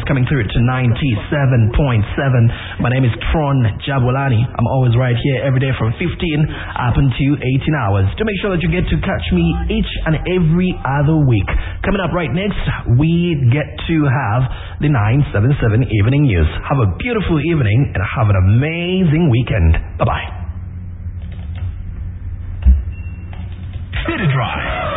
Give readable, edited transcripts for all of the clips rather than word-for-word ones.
coming through to 97.7. My name is Tron Jabulani. I'm always right here every day from 15 up until 18 hours. To make sure that you get to catch me each and every other week. Coming up right next, we get to have the 977 Evening News. Have a beautiful evening and have an amazing weekend. Bye-bye. City Drive.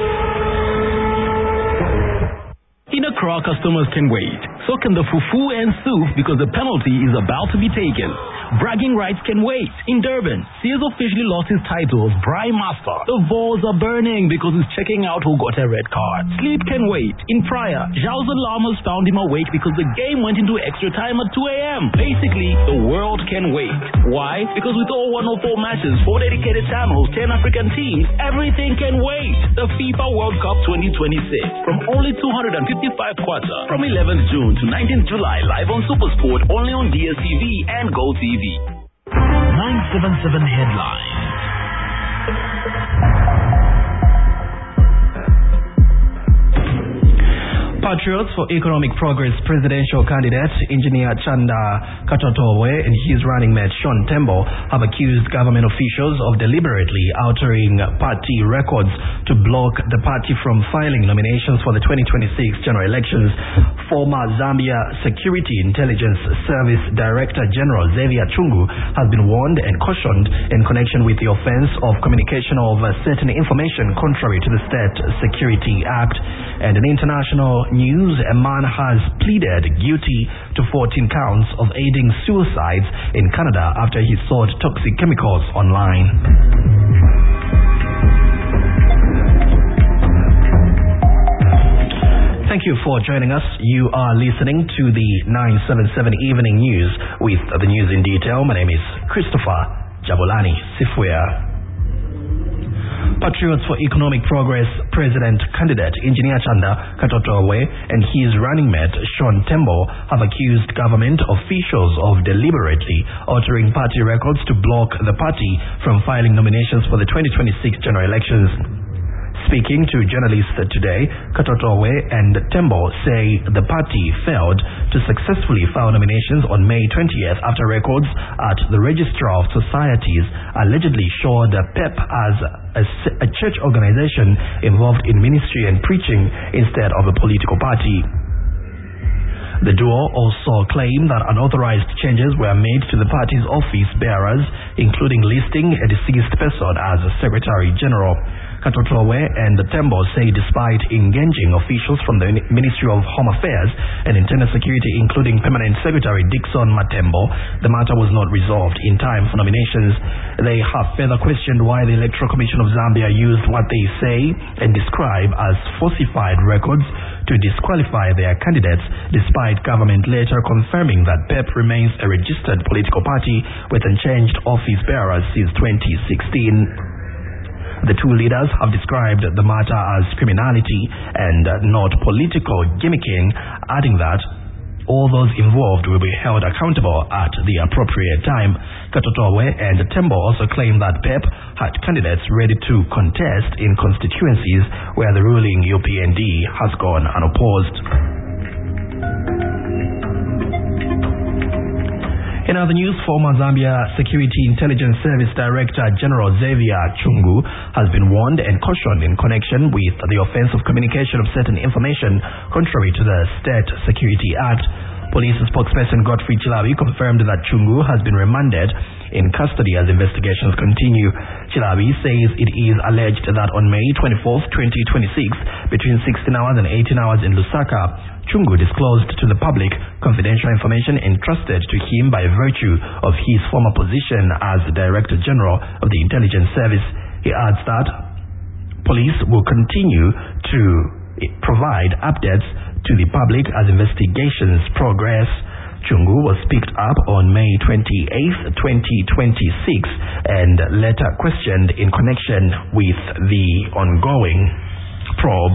In Accra, customers can wait. So can the fufu and soup because the penalty is about to be taken. Bragging rights can wait. In Durban, Sears officially lost his title as Braai Master. The balls are burning because he's checking out who got a red card. Sleep can wait. In Praia, Zhao's alarmers found him awake because the game went into extra time at 2 a.m. Basically, the world can wait. Why? Because with all 104 matches, 4 dedicated channels, 10 African teams, everything can wait. The FIFA World Cup 2026 from only 255 kwacha from 11th June to 19th July live on SuperSport, only on DSTV and GoTV. 977 Headlines. Patriots for Economic Progress presidential candidate Engineer Chanda Katotowe and his running mate Sean Tembo have accused government officials of deliberately altering party records to block the party from filing nominations for the 2026 general elections. Former Zambia Security Intelligence Service Director General Xavier Chungu has been warned and cautioned in connection with the offense of communication of certain information contrary to the State Security Act. And in international news, a man has pleaded guilty to 14 counts of aiding suicides in Canada after he sold toxic chemicals online. Thank you for joining us. You are listening to the 977 Evening News with the news in detail. My name is Christopher Jabulani Sifwea. Patriots for Economic Progress president candidate Engineer Chanda Katotowe and his running mate Sean Tembo have accused government officials of deliberately altering party records to block the party from filing nominations for the 2026 general elections. Speaking to journalists today, Katotowe and Tembo say the party failed to successfully file nominations on May 20th after records at the Registrar of Societies allegedly showed PEP as a church organization involved in ministry and preaching instead of a political party. The duo also claimed that unauthorized changes were made to the party's office bearers, including listing a deceased person as a Secretary General. Katotowe and Tembo say despite engaging officials from the Ministry of Home Affairs and Internal Security, including Permanent Secretary Dickson Matembo, the matter was not resolved in time for nominations. They have further questioned why the Electoral Commission of Zambia used what they say and describe as falsified records to disqualify their candidates, despite government later confirming that PEP remains a registered political party with unchanged office bearers since 2016. The two leaders have described the matter as criminality and not political gimmicking, adding that all those involved will be held accountable at the appropriate time. Katotowe and Tembo also claimed that PEP had candidates ready to contest in constituencies where the ruling UPND has gone unopposed. In other news, former Zambia Security Intelligence Service Director General Xavier Chungu has been warned and cautioned in connection with the offense of communication of certain information contrary to the State Security Act. Police spokesperson Godfrey Chilabi confirmed that Chungu has been remanded in custody as investigations continue. Chilabi says it is alleged that on May 24th, 2026, between 16 hours and 18 hours in Lusaka, Chungu disclosed to the public confidential information entrusted to him by virtue of his former position as the Director General of the Intelligence Service. He adds that police will continue to provide updates to the public as investigations progress. Chungu was picked up on May 28th, 2026 and later questioned in connection with the ongoing probe.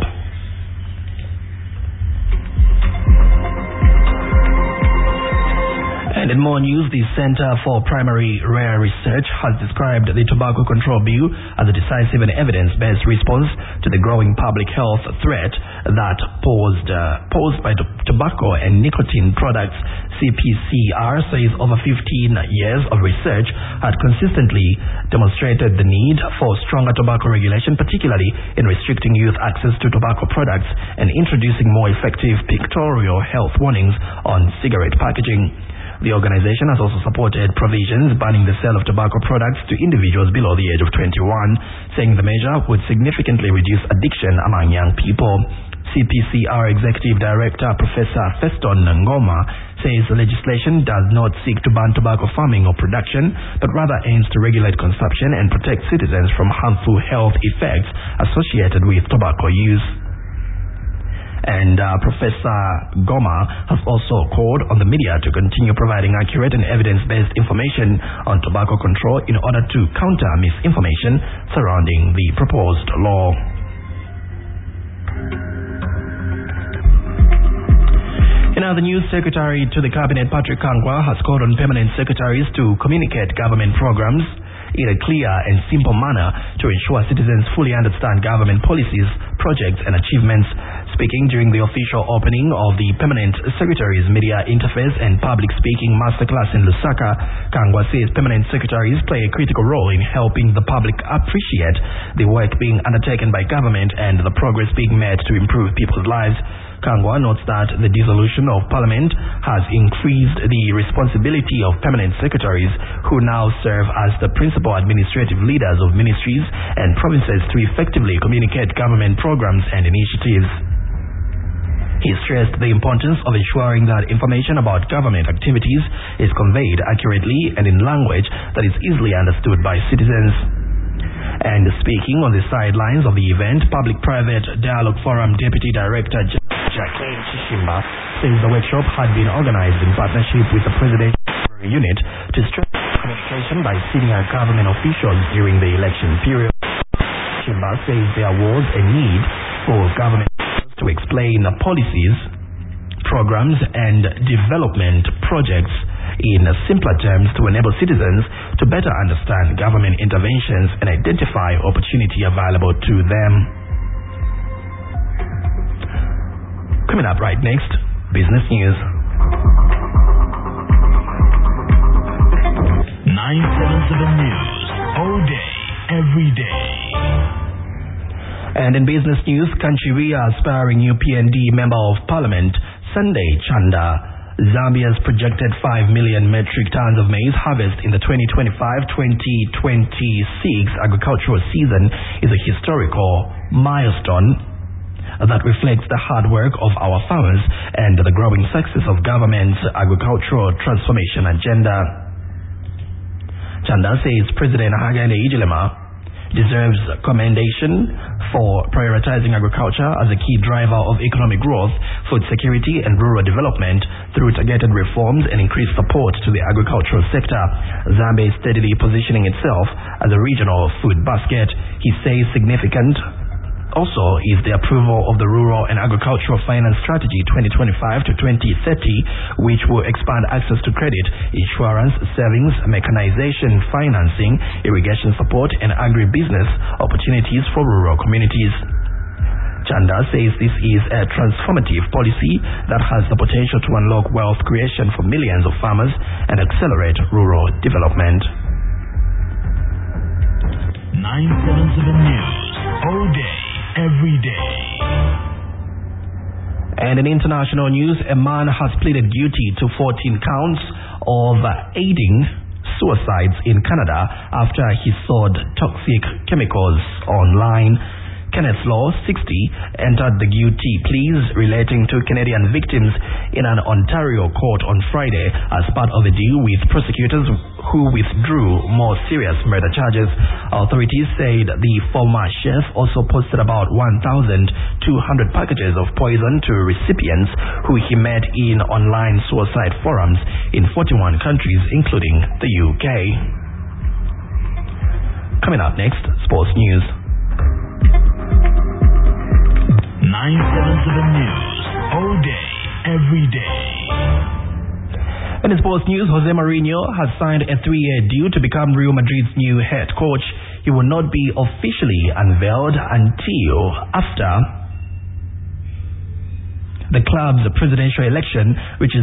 And in more news, the Center for Primary Rare Research has described the Tobacco Control Bill as a decisive and evidence-based response to the growing public health threat that posed by tobacco and nicotine products. CPCR says over 15 years of research had consistently demonstrated the need for stronger tobacco regulation, particularly in restricting youth access to tobacco products and introducing more effective pictorial health warnings on cigarette packaging. The organization has also supported provisions banning the sale of tobacco products to individuals below the age of 21, saying the measure would significantly reduce addiction among young people. CPCR Executive Director Professor Feston Ngoma says the legislation does not seek to ban tobacco farming or production, but rather aims to regulate consumption and protect citizens from harmful health effects associated with tobacco use. And Professor Goma has also called on the media to continue providing accurate and evidence-based information on tobacco control in order to counter misinformation surrounding the proposed law. In other news, Secretary to the Cabinet Patrick Kangwa has called on permanent secretaries to communicate government programs in a clear and simple manner to ensure citizens fully understand government policies, projects and achievements. Speaking during the official opening of the Permanent Secretaries Media Interface and Public Speaking Masterclass in Lusaka, Kangwa says permanent secretaries play a critical role in helping the public appreciate the work being undertaken by government and the progress being made to improve people's lives. Kangwa notes that the dissolution of Parliament has increased the responsibility of permanent secretaries who now serve as the principal administrative leaders of ministries and provinces to effectively communicate government programs and initiatives. He stressed the importance of ensuring that information about government activities is conveyed accurately and in language that is easily understood by citizens. And speaking on the sidelines of the event, Public-Private Dialogue Forum Deputy Director Jacqueline Chishimba says the workshop had been organized in partnership with the Presidential Unit to strengthen communication by senior government officials during the election period. Chishimba says there was a need for government to explain policies, programs and development projects in simpler terms to enable citizens to better understand government interventions and identify opportunity available to them. Coming up right next, business news. 977 News, all day, every day. And in business news, Kanchiria aspiring new PND Member of Parliament, Sunday Chanda, Zambia's projected 5 million metric tons of maize harvest in the 2025-2026 agricultural season is a historical milestone that reflects the hard work of our farmers and the growing success of government's agricultural transformation agenda. Chanda says President Hakainde Hichilema deserves commendation for prioritizing agriculture as a key driver of economic growth, food security and rural development through targeted reforms and increased support to the agricultural sector. Zambia is steadily positioning itself as a regional food basket. He says significant also is the approval of the Rural and Agricultural Finance Strategy 2025 to 2030, which will expand access to credit, insurance, savings, mechanization, financing, irrigation support, and agribusiness opportunities for rural communities. Chanda says this is a transformative policy that has the potential to unlock wealth creation for millions of farmers and accelerate rural development. 977 News, all day, every day. And in international news, a man has pleaded guilty to 14 counts of aiding suicides in Canada after he sold toxic chemicals online. Kenneth Law, 60, entered the guilty pleas relating to Canadian victims in an Ontario court on Friday as part of a deal with prosecutors who withdrew more serious murder charges. Authorities said the former chef also posted about 1,200 packages of poison to recipients who he met in online suicide forums in 41 countries, including the UK. Coming up next, sports news. 977 News, all day, every day. And in sports news, Jose Mourinho has signed a 3-year deal to become Real Madrid's new head coach. He will not be officially unveiled until after the club's presidential election, which is